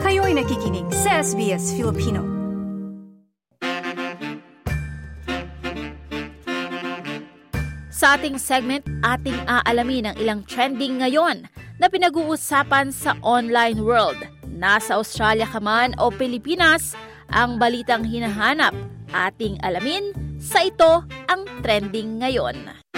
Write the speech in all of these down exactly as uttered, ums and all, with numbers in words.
Kayo'y nakikinig sa S B S Filipino. Sa ating segment, ating aalamin ang ilang trending ngayon na pinag-uusapan sa online world. Nasa Australia ka man o Pilipinas, ang balitang hinahanap, ating alamin sa ito ang trending ngayon.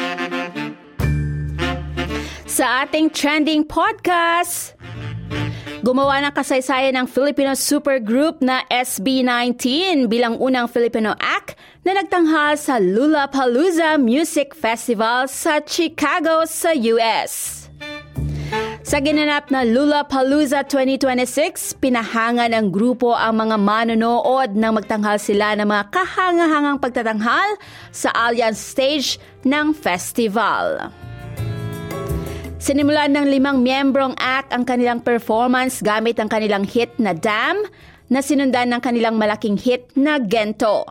Sa ating trending podcast, gumawa ng kasaysayan ng Filipino supergroup na S B nineteen bilang unang Filipino act na nagtanghal sa Lollapalooza Music Festival sa Chicago sa U S. Sa ginanap na Lollapalooza twenty twenty-six, pinahanga ng grupo ang mga manonood nang magtanghal sila ng mga kahangahangang pagtatanghal sa Allianz stage ng festival. Sinimulan ng limang miyembrong act ang kanilang performance gamit ang kanilang hit na Damn na sinundan ng kanilang malaking hit na Gento.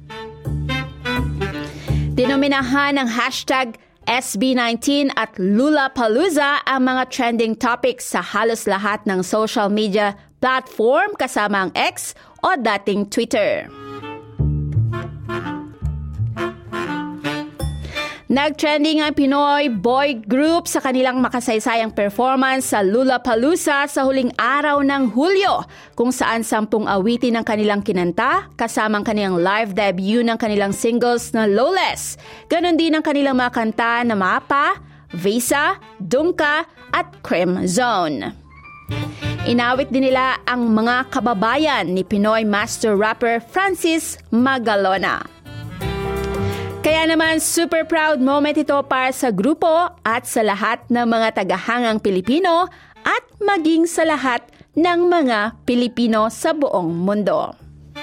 Dinominahan ng hashtag S B nineteen at Lollapalooza ang mga trending topics sa halos lahat ng social media platform kasama ang X o dating Twitter. Nag-trending ang Pinoy boy group sa kanilang makasaysayang performance sa Lollapalooza sa huling araw ng Hulyo, kung saan sampung awitin ng kanilang kinanta kasama ang kanilang live debut ng kanilang singles na Lawless. Ganon din ang kanilang mga kanta na Mapa, Visa, Dungka at Cream Zone. Inawit din nila ang mga kababayan ni Pinoy master rapper Francis Magalona. Kaya naman, super proud moment ito para sa grupo at sa lahat ng mga tagahangang Pilipino at maging sa lahat ng mga Pilipino sa buong mundo.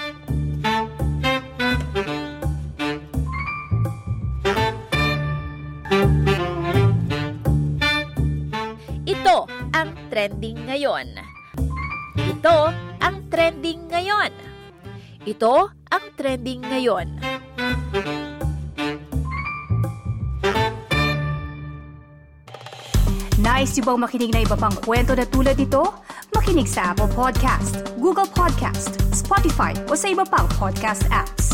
Ito ang trending ngayon. Ito ang trending ngayon. Ito ang trending ngayon. Nice yung bang makinig na iba pang kwento na tulad ito? Makinig sa Apple Podcast, Google Podcast, Spotify o sa iba pang podcast apps.